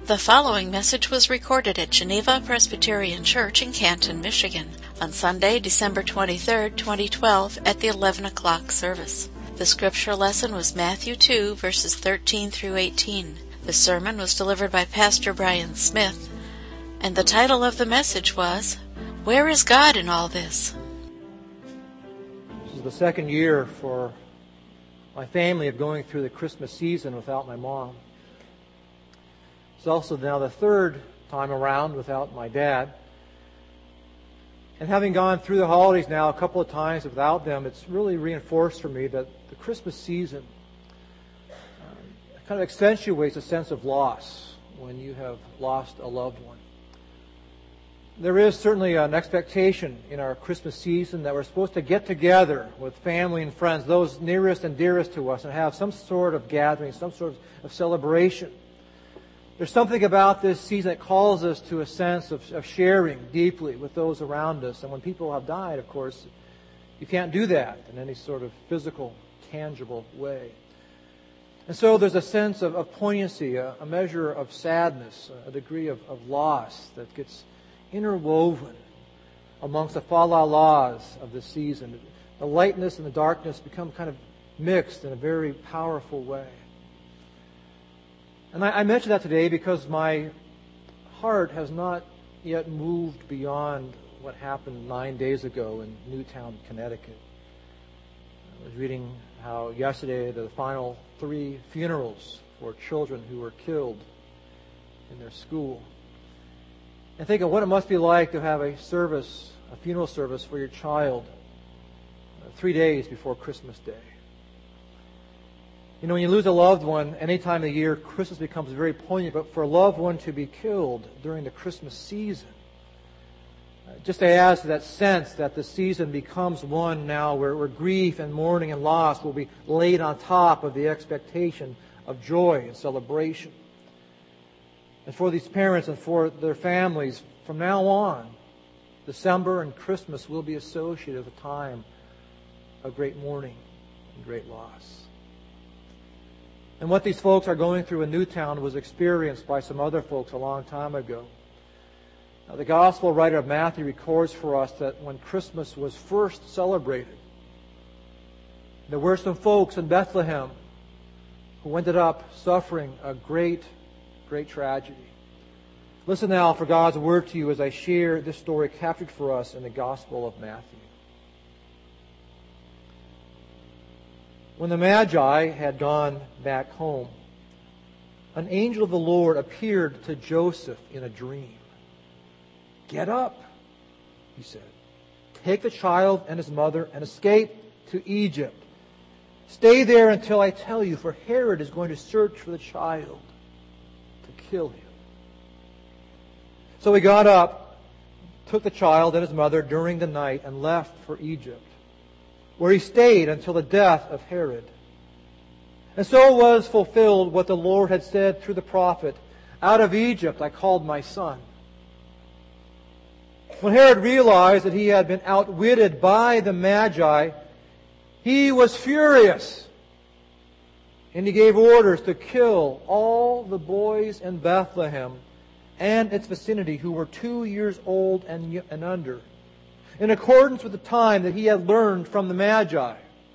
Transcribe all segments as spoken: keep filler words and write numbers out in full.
The following message was recorded at Geneva Presbyterian Church in Canton, Michigan, on Sunday, December twenty-third, twenty twelve, at the eleven o'clock service. The scripture lesson was Matthew two, verses thirteen through eighteen. The sermon was delivered by Pastor Brian Smith, and the title of the message was, Where is God in All This? This is the second year for my family of going through the Christmas season without my mom. It's also now the third time around without my dad. And having gone through the holidays now a couple of times without them, it's really reinforced for me that the Christmas season um, kind of accentuates a sense of loss when you have lost a loved one. There is certainly an expectation in our Christmas season that we're supposed to get together with family and friends, those nearest and dearest to us, and have some sort of gathering, some sort of celebration. There's something about this season that calls us to a sense of, of sharing deeply with those around us. And when people have died, of course, you can't do that in any sort of physical, tangible way. And so there's a sense of, of poignancy, a, a measure of sadness, a degree of, of loss that gets interwoven amongst the fa la las of the season. The lightness and the darkness become kind of mixed in a very powerful way. And I, I mention that today because my heart has not yet moved beyond what happened nine days ago in Newtown, Connecticut. I was reading how yesterday the final three funerals for children who were killed in their school. And think of what it must be like to have a service, a funeral service for your child uh, three days before Christmas Day. You know, when you lose a loved one, any time of the year, Christmas becomes very poignant. But for a loved one to be killed during the Christmas season, uh, just adds to that sense that the season becomes one now where, where grief and mourning and loss will be laid on top of the expectation of joy and celebration. And for these parents and for their families, from now on, December and Christmas will be associated with a time of great mourning and great loss. And what these folks are going through in Newtown was experienced by some other folks a long time ago. Now, the gospel writer of Matthew records for us that when Christmas was first celebrated, there were some folks in Bethlehem who ended up suffering a great Great tragedy. Listen now for God's word to you as I share this story captured for us in the Gospel of Matthew. When the Magi had gone back home, an angel of the Lord appeared to Joseph in a dream. "Get up," he said. "Take the child and his mother and escape to Egypt. Stay there until I tell you, for Herod is going to search for the child to kill him." So he got up, took the child and his mother during the night, and left for Egypt, where he stayed until the death of Herod. And so was fulfilled what the Lord had said through the prophet, "Out of Egypt I called my son." When Herod realized that he had been outwitted by the Magi, he was furious. And he gave orders to kill all the boys in Bethlehem and its vicinity who were two years old and, and under, in accordance with the time that he had learned from the Magi.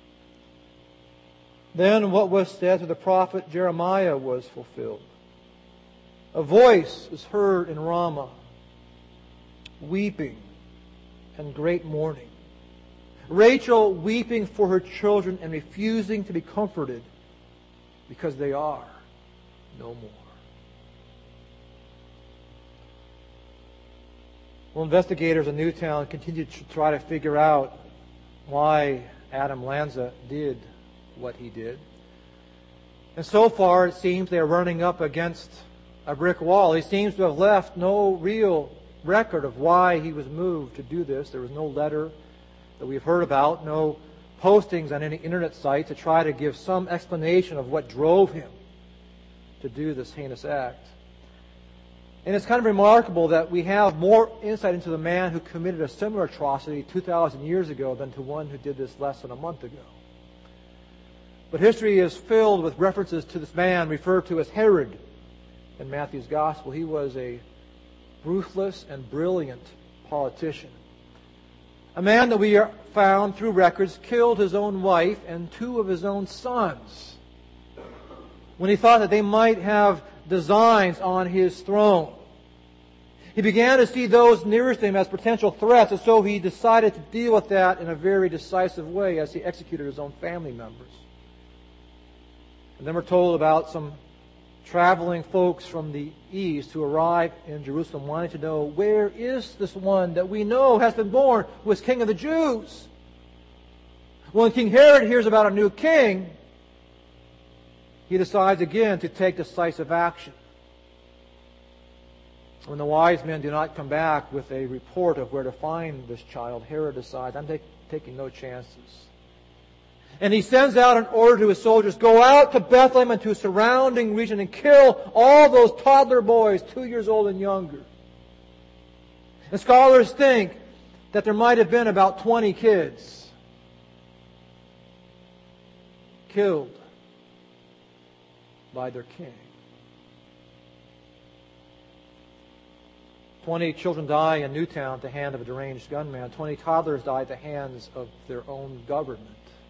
Then what was said through the prophet Jeremiah was fulfilled. "A voice is heard in Ramah, weeping and great mourning. Rachel weeping for her children and refusing to be comforted, because they are no more." Well, investigators in Newtown continue to try to figure out why Adam Lanza did what he did. And so far, it seems they are running up against a brick wall. He seems to have left no real record of why he was moved to do this. There was no letter that we've heard about, no postings on any internet site to try to give some explanation of what drove him to do this heinous act. And it's kind of remarkable that we have more insight into the man who committed a similar atrocity two thousand years ago than to one who did this less than a month ago. But history is filled with references to this man referred to as Herod, in Matthew's Gospel. He was a ruthless and brilliant politician. A man that we found through records killed his own wife and two of his own sons when he thought that they might have designs on his throne. He began to see those nearest him as potential threats, and so he decided to deal with that in a very decisive way as he executed his own family members. And then we're told about some traveling folks from the east who arrived in Jerusalem wanting to know, where is this one that we know has been born, who is King of the Jews? When King Herod hears about a new king, he decides again to take decisive action. When the wise men do not come back with a report of where to find this child, Herod decides, I'm take, taking no chances. And he sends out an order to his soldiers, go out to Bethlehem and to a surrounding region and kill all those toddler boys, two years old and younger. And scholars think that there might have been about twenty kids killed by their king. Twenty children die in Newtown at the hand of a deranged gunman. Twenty toddlers die at the hands of their own government.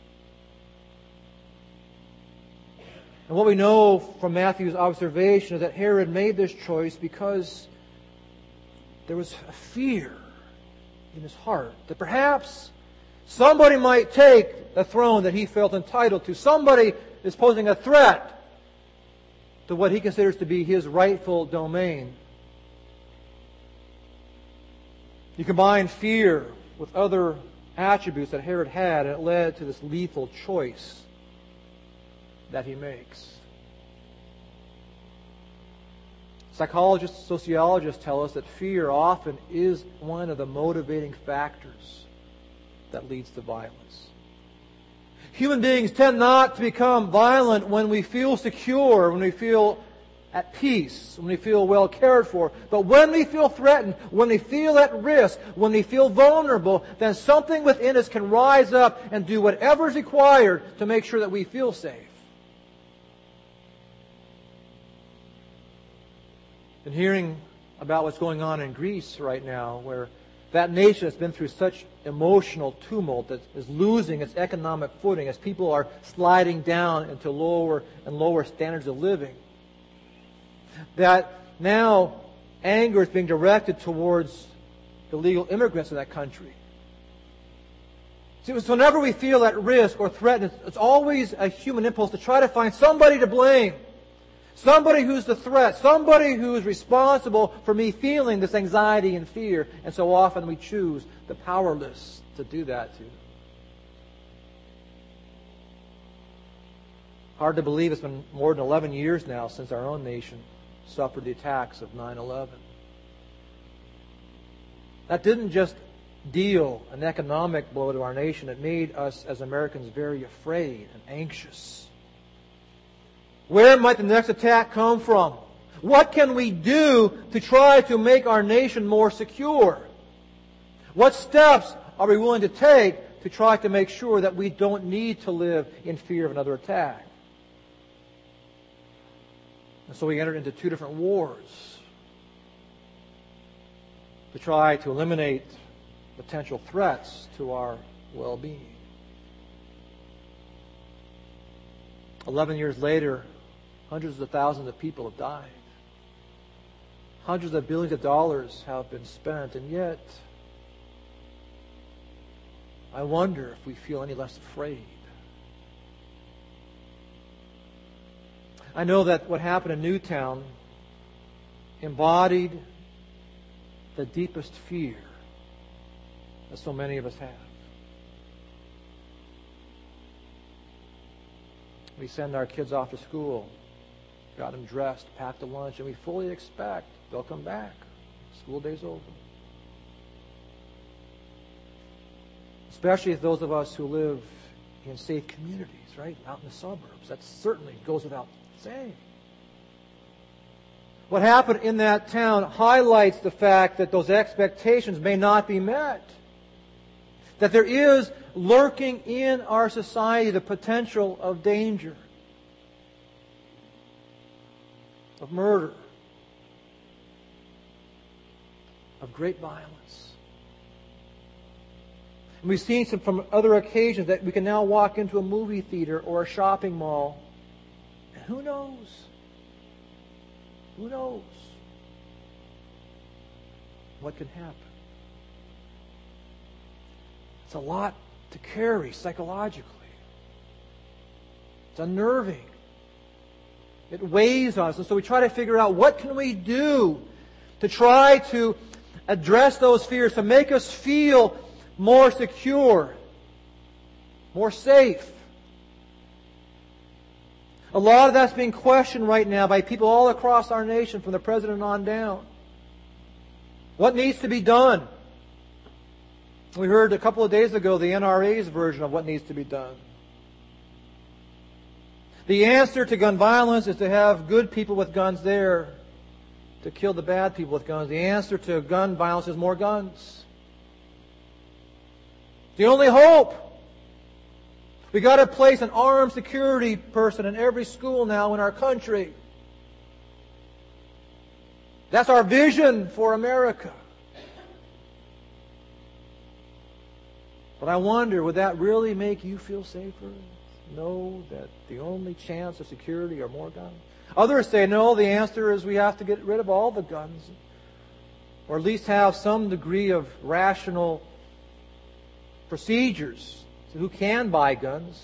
And what we know from Matthew's observation is that Herod made this choice because there was a fear in his heart that perhaps somebody might take the throne that he felt entitled to. Somebody is posing a threat to what he considers to be his rightful domain. You combine fear with other attributes that Herod had, and it led to this lethal choice that he makes. Psychologists, sociologists tell us that fear often is one of the motivating factors that leads to violence. Human beings tend not to become violent when we feel secure, when we feel at peace, when we feel well cared for. But when we feel threatened, when we feel at risk, when we feel vulnerable, then something within us can rise up and do whatever is required to make sure that we feel safe. And hearing about what's going on in Greece right now, where that nation has been through such emotional tumult that is losing its economic footing as people are sliding down into lower and lower standards of living. That now anger is being directed towards illegal immigrants in that country. See, so whenever we feel at risk or threatened, it's always a human impulse to try to find somebody to blame. Somebody who's the threat. Somebody who is responsible for me feeling this anxiety and fear. And so often we choose the powerless to do that to. Hard to believe it's been more than eleven years now since our own nation suffered the attacks of nine eleven. That didn't just deal an economic blow to our nation. It made us as Americans very afraid and anxious. Where might the next attack come from? What can we do to try to make our nation more secure? What steps are we willing to take to try to make sure that we don't need to live in fear of another attack? And so we entered into two different wars to try to eliminate potential threats to our well-being. Eleven years later, hundreds of thousands of people have died. Hundreds of billions of dollars have been spent, and yet I wonder if we feel any less afraid. I know that what happened in Newtown embodied the deepest fear that so many of us have. We send our kids off to school, got them dressed, packed a lunch, and we fully expect they'll come back. School day's over. Especially those of us who live in safe communities, right? Out in the suburbs. That certainly goes without saying. What happened in that town highlights the fact that those expectations may not be met. That there is lurking in our society the potential of danger, of murder, of great violence. And we've seen some from other occasions that we can now walk into a movie theater or a shopping mall, and who knows? Who knows what can happen? It's a lot to carry psychologically. It's unnerving. It weighs on us. And so we try to figure out what can we do to try to address those fears, to make us feel more secure, more safe. A lot of that's being questioned right now by people all across our nation, from the president on down. What needs to be done? We heard a couple of days ago the N R A's version of what needs to be done. The answer to gun violence is to have good people with guns there to kill the bad people with guns. The answer to gun violence is more guns. The only hope. We got to place an armed security person in every school now in our country. That's our vision for America. But I wonder, would that really make you feel safer? Know that the only chance of security are more guns? Others say, no, the answer is we have to get rid of all the guns. Or at least have some degree of rational procedures to who can buy guns.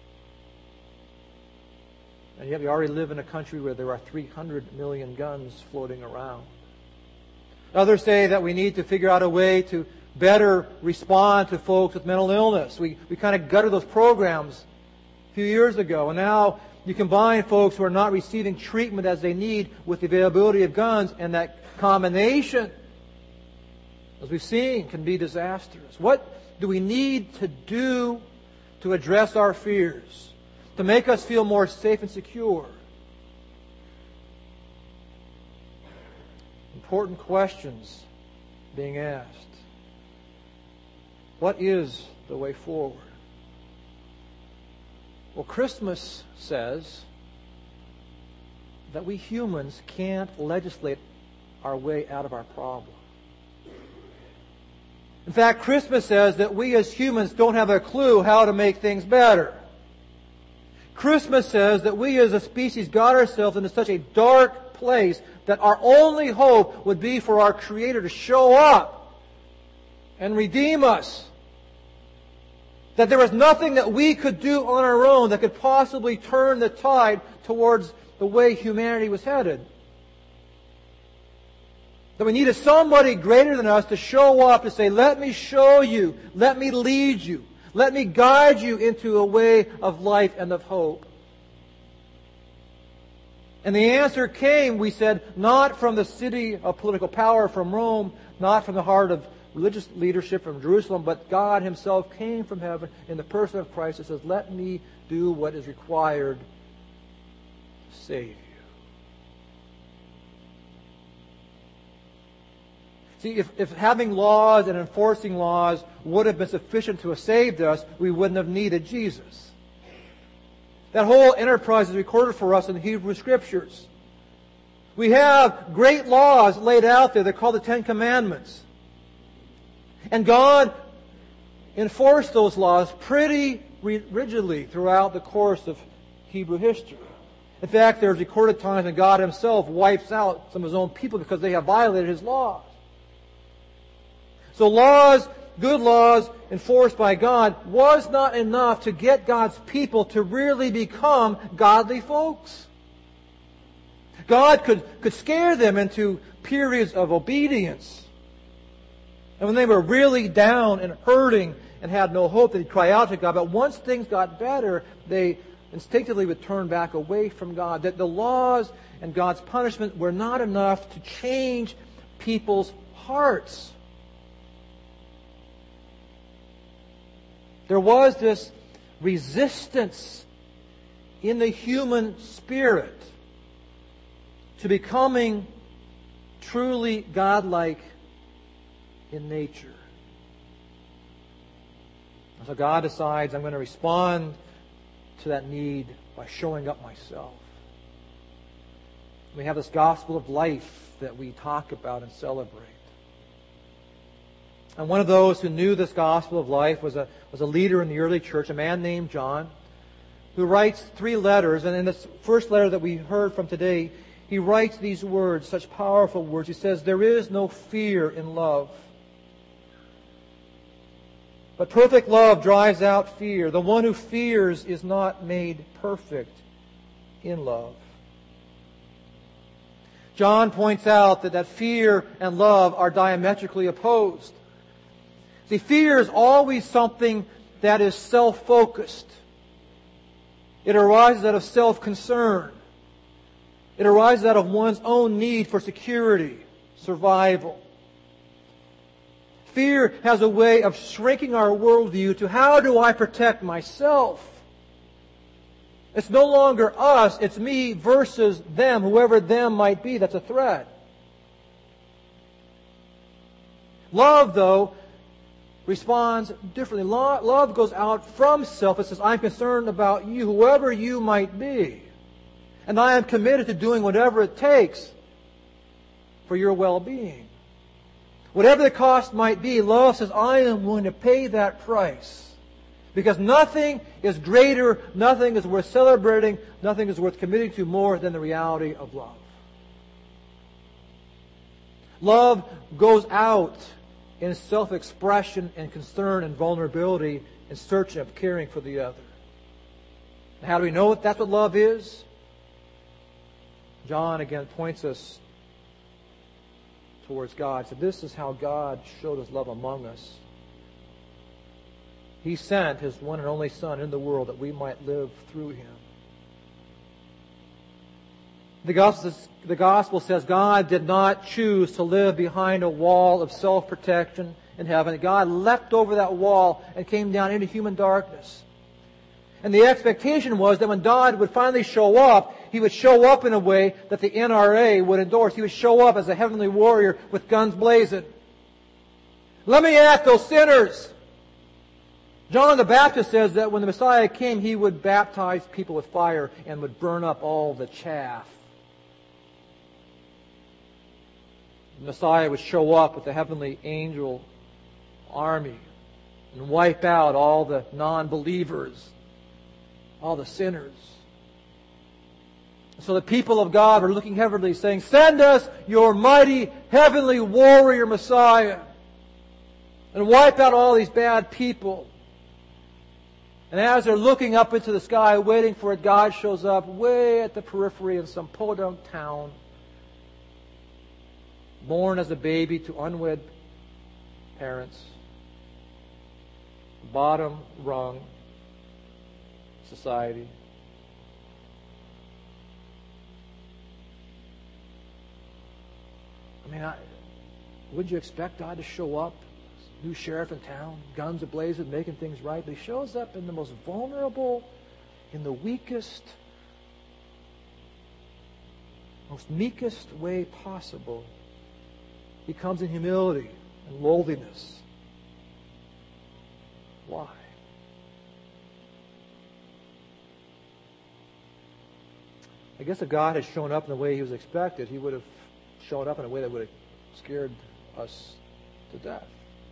And yet we already live in a country where there are three hundred million guns floating around. Others say that we need to figure out a way to better respond to folks with mental illness. We, we kind of gutted those programs a few years ago, and now you combine folks who are not receiving treatment as they need with the availability of guns, and that combination, as we've seen, can be disastrous. What do we need to do to address our fears, to make us feel more safe and secure? Important questions being asked. What is the way forward? Well, Christmas says that we humans can't legislate our way out of our problem. In fact, Christmas says that we as humans don't have a clue how to make things better. Christmas says that we as a species got ourselves into such a dark place that our only hope would be for our Creator to show up and redeem us. That there was nothing that we could do on our own that could possibly turn the tide towards the way humanity was headed. That we needed somebody greater than us to show up to say, let me show you, let me lead you, let me guide you into a way of life and of hope. And the answer came, we said, not from the city of political power, from Rome, not from the heart of religious leadership from Jerusalem, but God Himself came from heaven in the person of Christ and says, let me do what is required to save you. See, if, if having laws and enforcing laws would have been sufficient to have saved us, we wouldn't have needed Jesus. That whole enterprise is recorded for us in the Hebrew Scriptures. We have great laws laid out there. They're called the Ten Commandments. And God enforced those laws pretty rigidly throughout the course of Hebrew history. In fact, there's recorded times when God Himself wipes out some of His own people because they have violated His laws. So laws, good laws enforced by God, was not enough to get God's people to really become godly folks. God could, could scare them into periods of obedience. And when they were really down and hurting and had no hope, they'd cry out to God. But once things got better, they instinctively would turn back away from God. That the laws and God's punishment were not enough to change people's hearts. There was this resistance in the human spirit to becoming truly godlike in nature. So God decides, I'm going to respond to that need by showing up myself. We have this gospel of life that we talk about and celebrate. And one of those who knew this gospel of life was a, was a leader in the early church, a man named John, who writes three letters. And in this first letter that we heard from today, he writes these words, such powerful words. He says, "There is no fear in love, but perfect love drives out fear. The one who fears is not made perfect in love." John points out that, that fear and love are diametrically opposed. See, fear is always something that is self-focused. It arises out of self-concern. It arises out of one's own need for security, survival. Fear has a way of shrinking our worldview to how do I protect myself? It's no longer us, it's me versus them, whoever them might be that's a threat. Love, though, responds differently. Love goes out from self. It says, I'm concerned about you, whoever you might be. And I am committed to doing whatever it takes for your well-being. Whatever the cost might be, love says, I am willing to pay that price. Because nothing is greater, nothing is worth celebrating, nothing is worth committing to more than the reality of love. Love goes out in self-expression and concern and vulnerability in search of caring for the other. And how do we know that that's what love is? John again points us towards God. So this is how God showed His love among us. He sent His one and only Son in the world that we might live through Him. The gospel, the gospel says God did not choose to live behind a wall of self-protection in heaven. God leapt over that wall and came down into human darkness. And the expectation was that when God would finally show up, He would show up in a way that the N R A would endorse. He would show up as a heavenly warrior with guns blazing. Let me at those sinners! John the Baptist says that when the Messiah came, He would baptize people with fire and would burn up all the chaff. The Messiah would show up with the heavenly angel army and wipe out all the non-believers, all the sinners. So the people of God were looking heavenly, saying, send us your mighty heavenly warrior Messiah and wipe out all these bad people. And as they're looking up into the sky, waiting for it, God shows up way at the periphery in some podunk town, born as a baby to unwed parents, bottom rung society. I mean, I, wouldn't you expect God to show up? New sheriff in town, guns ablazing, making things right. But He shows up in the most vulnerable, in the weakest, most meekest way possible. He comes in humility and lowliness. Why? I guess if God had shown up in the way He was expected, He would have shown up in a way that would have scared us to death.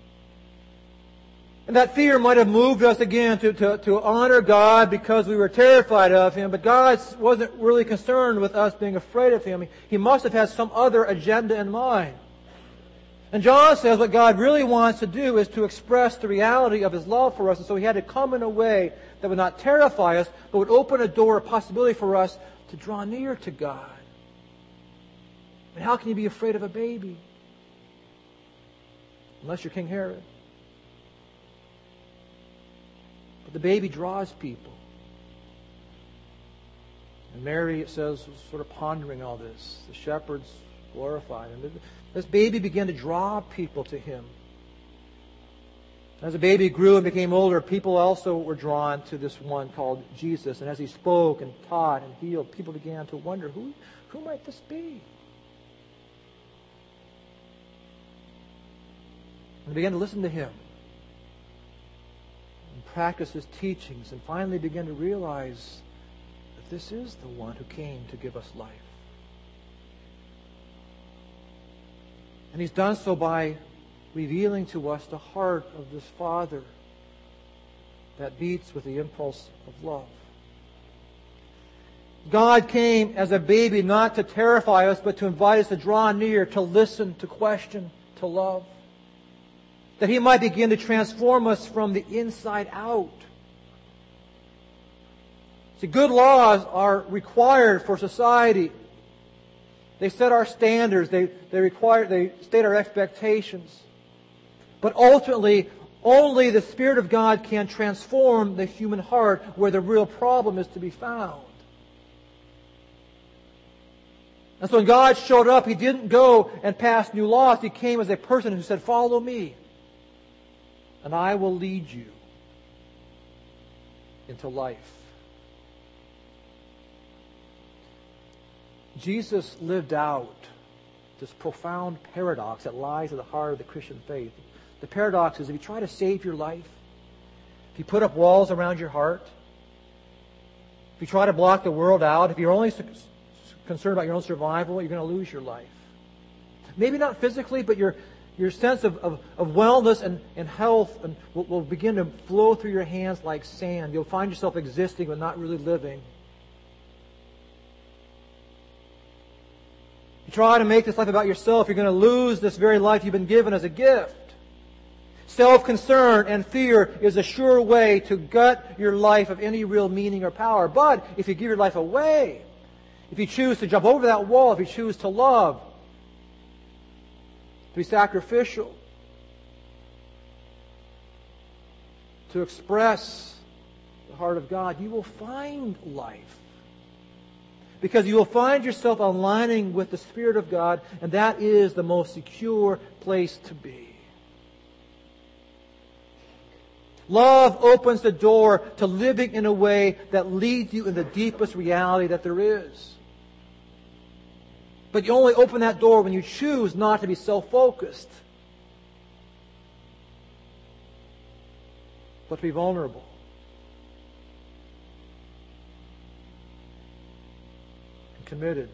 And that fear might have moved us again to, to, to honor God because we were terrified of Him. But God wasn't really concerned with us being afraid of Him. He must have had some other agenda in mind. And John says what God really wants to do is to express the reality of His love for us. And so He had to come in a way that would not terrify us, but would open a door, a possibility for us to draw near to God. And how can you be afraid of a baby? Unless you're King Herod. But the baby draws people. And Mary, it says, was sort of pondering all this. The shepherds glorified Him. This baby began to draw people to Him. As the baby grew and became older, people also were drawn to this one called Jesus. And as He spoke and taught and healed, people began to wonder, who, who might this be? And they began to listen to Him. Practice His teachings, and finally begin to realize that this is the one who came to give us life. And He's done so by revealing to us the heart of this Father that beats with the impulse of love. God came as a baby not to terrify us, but to invite us to draw near, to listen, to question, to love. That He might begin to transform us from the inside out. See, good laws are required for society. They set our standards. They, they require, they state our expectations. But ultimately, only the Spirit of God can transform the human heart where the real problem is to be found. And so when God showed up, He didn't go and pass new laws. He came as a person who said, "Follow me, and I will lead you into life." Jesus lived out this profound paradox that lies at the heart of the Christian faith. The paradox is, if you try to save your life, if you put up walls around your heart, if you try to block the world out, if you're only concerned about your own survival, you're going to lose your life. Maybe not physically, but your your sense of, of, of wellness and, and health and will, will begin to flow through your hands like sand. You'll find yourself existing but not really living. You try to make this life about yourself, you're going to lose this very life you've been given as a gift. Self-concern and fear is a sure way to gut your life of any real meaning or power. But if you give your life away, if you choose to jump over that wall, if you choose to love, to be sacrificial, to express the heart of God, you will find life. Because you will find yourself aligning with the Spirit of God, and that is the most secure place to be. Love opens the door to living in a way that leads you in the deepest reality that there is. But you only open that door when you choose not to be self-focused, but to be vulnerable. And committed.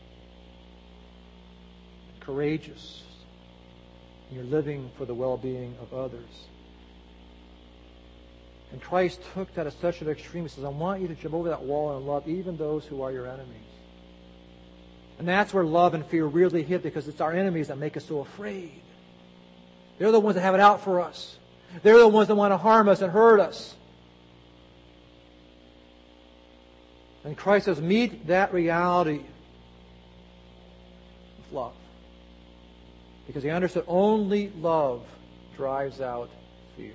And courageous. And you're living for the well-being of others. And Christ took that as such an extreme. He says, I want you to jump over that wall and love even those who are your enemies. And that's where love and fear really hit, because it's our enemies that make us so afraid. They're the ones that have it out for us. They're the ones that want to harm us and hurt us. And Christ says, meet that reality with love. Because He understood only love drives out fear.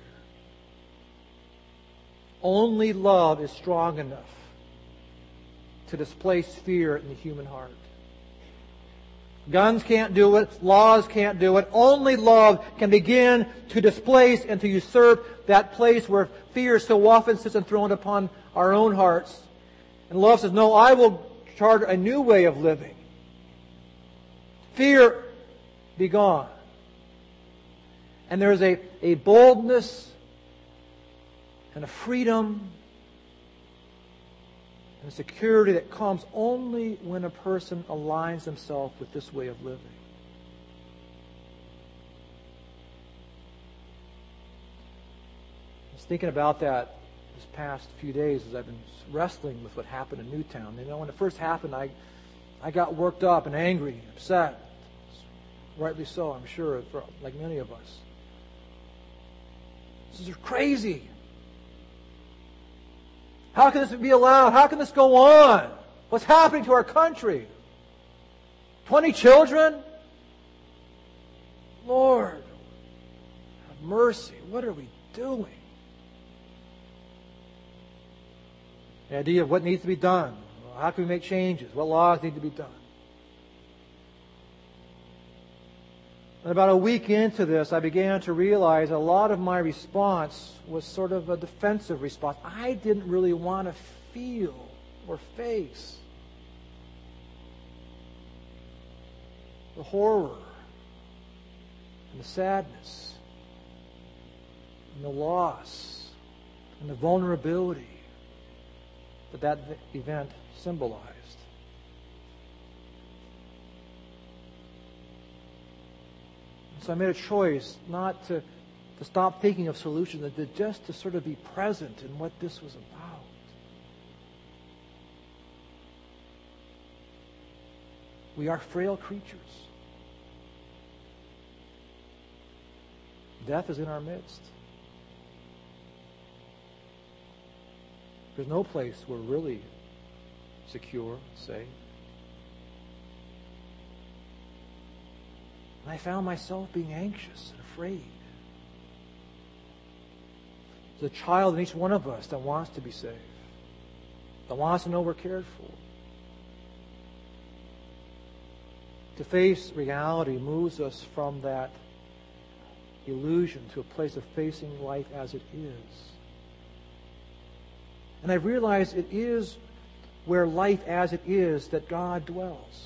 Only love is strong enough to displace fear in the human heart. Guns can't do it. Laws can't do it. Only love can begin to displace and to usurp that place where fear so often sits enthroned upon our own hearts. And love says, no, I will chart a new way of living. Fear, be gone. And there is a, a boldness and a freedom and a security that comes only when a person aligns himself with this way of living. I was thinking about that this past few days as I've been wrestling with what happened in Newtown. You know, when it first happened, I, I got worked up and angry, upset. Rightly so, I'm sure, for, like many of us. This is crazy. How can this be allowed? How can this go on? What's happening to our country? Twenty children? Lord, have mercy. What are we doing? The idea of what needs to be done. How can we make changes? What laws need to be done? And about a week into this, I began to realize a lot of my response was sort of a defensive response. I didn't really want to feel or face the horror and the sadness and the loss and the vulnerability that that event symbolized. So I made a choice not to, to stop thinking of solutions, but to just to sort of be present in what this was about. We are frail creatures. Death is in our midst. There's no place we're really secure, safe. And I found myself being anxious and afraid. There's a child in each one of us that wants to be saved, that wants to know we're cared for. To face reality moves us from that illusion to a place of facing life as it is. And I realize it is where life as it is that God dwells.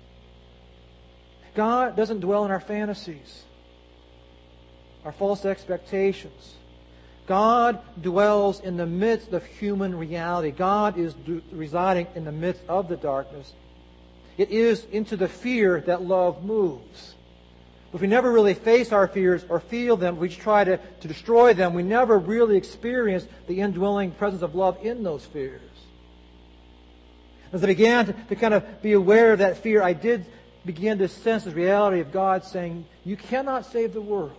God doesn't dwell in our fantasies, our false expectations. God dwells in the midst of human reality. God is d- residing in the midst of the darkness. It is into the fear that love moves. If we never really face our fears or feel them, we try to, to destroy them, we never really experience the indwelling presence of love in those fears. As I began to, to kind of be aware of that fear, I did begin to sense the reality of God saying, you cannot save the world,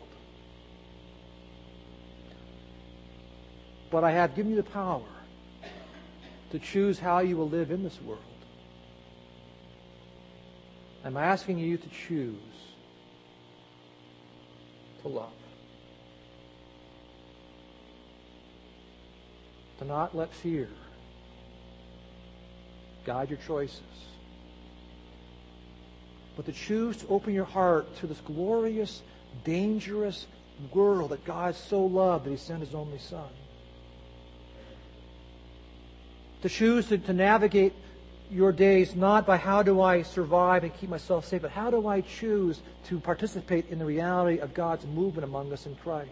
but I have given you the power to choose how you will live in this world. I'm asking you to choose to love. To not let fear guide your choices, but to choose to open your heart to this glorious, dangerous world that God so loved that He sent His only Son. To choose to, to navigate your days not by how do I survive and keep myself safe, but how do I choose to participate in the reality of God's movement among us in Christ.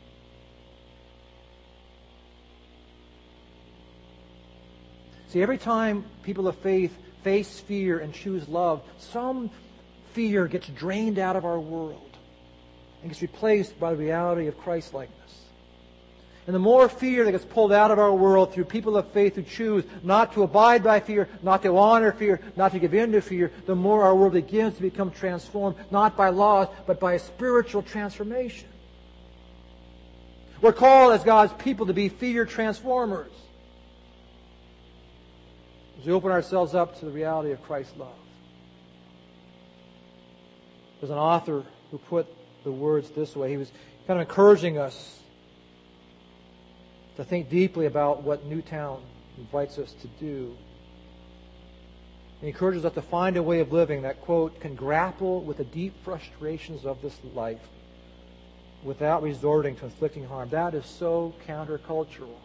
See, every time people of faith face fear and choose love, some fear gets drained out of our world and gets replaced by the reality of Christ-likeness. And the more fear that gets pulled out of our world through people of faith who choose not to abide by fear, not to honor fear, not to give in to fear, the more our world begins to become transformed, not by laws, but by a spiritual transformation. We're called as God's people to be fear transformers. As we open ourselves up to the reality of Christ's love. There's an author who put the words this way. He was kind of encouraging us to think deeply about what Newtown invites us to do. He encourages us to find a way of living that, quote, can grapple with the deep frustrations of this life without resorting to inflicting harm. That is so countercultural.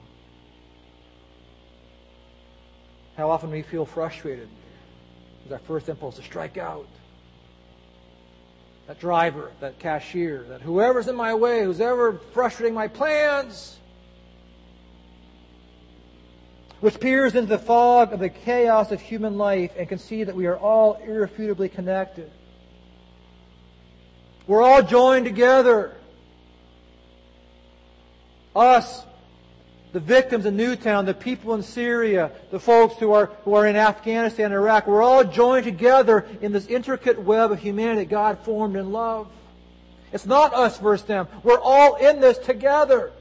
How often we feel frustrated is our first impulse to strike out. That driver, that cashier, that whoever's in my way, who's ever frustrating my plans, which peers into the fog of the chaos of human life and can see that we are all irrefutably connected. We're all joined together. Us, the victims in Newtown, the people in Syria, the folks who are, who are in Afghanistan and Iraq, we're all joined together in this intricate web of humanity God formed in love. It's not us versus them. We're all in this together.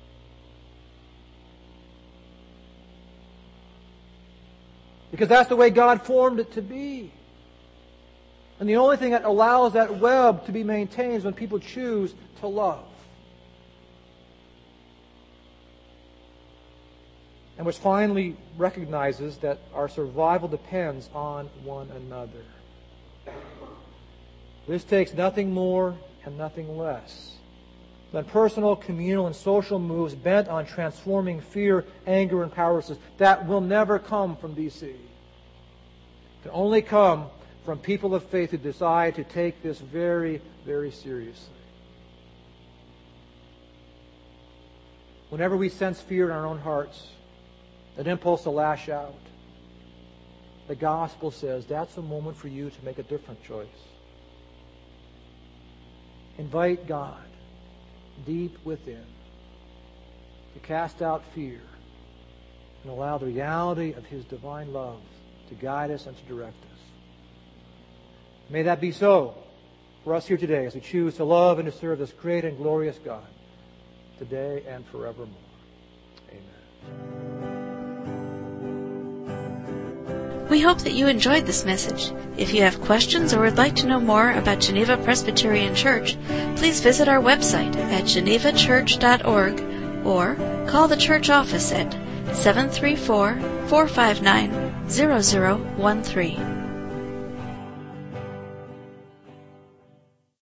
Because that's the way God formed it to be. And the only thing that allows that web to be maintained is when people choose to love. And which finally recognizes that our survival depends on one another. This takes nothing more and nothing less than personal, communal, and social moves bent on transforming fear, anger, and powerlessness. That will never come from D C. It can only come from people of faith who decide to take this very, very seriously. Whenever we sense fear in our own hearts, that impulse to lash out, the gospel says that's a moment for you to make a different choice. invite God deep within to cast out fear and allow the reality of His divine love to guide us and to direct us. May that be so for us here today as we choose to love and to serve this great and glorious God today and forevermore. Amen. We hope that you enjoyed this message. If you have questions or would like to know more about Geneva Presbyterian Church, please visit our website at geneva church dot org or call the church office at seven three four, four five nine, zero zero one three.